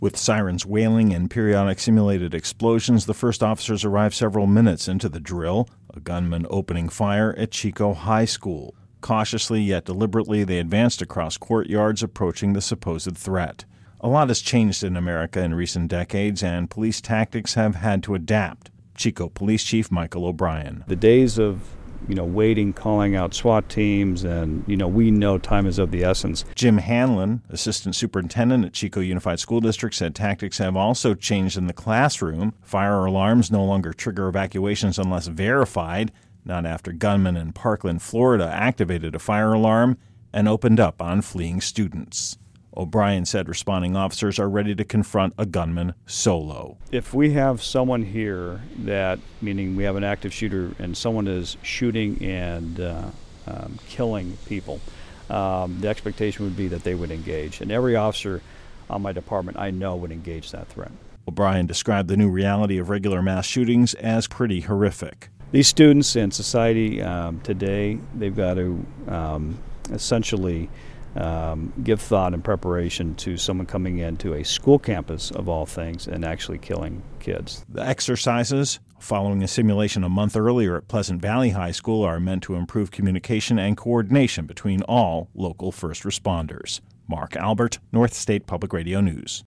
With sirens wailing and periodic simulated explosions, the first officers arrived several minutes into the drill, a gunman opening fire at Chico High School. Cautiously yet deliberately, they advanced across courtyards, approaching the supposed threat. A lot has changed in America in recent decades, and police tactics have had to adapt. Chico Police Chief Michael O'Brien. The days of waiting, calling out SWAT teams, and, we know time is of the essence. Jim Hanlon, Assistant Superintendent at Chico Unified School District, said tactics have also changed in the classroom. Fire alarms no longer trigger evacuations unless verified, not after gunmen in Parkland, Florida activated a fire alarm and opened up on fleeing students. O'Brien said responding officers are ready to confront a gunman solo. If we have someone here meaning we have an active shooter and someone is shooting and killing people, the expectation would be that they would engage. And every officer on my department I know would engage that threat. O'Brien described the new reality of regular mass shootings as pretty horrific. These students in society today, they've got to essentially give thought and preparation to someone coming into a school campus, of all things, and actually killing kids. The exercises, following a simulation a month earlier at Pleasant Valley High School, are meant to improve communication and coordination between all local first responders. Mark Albert, North State Public Radio News.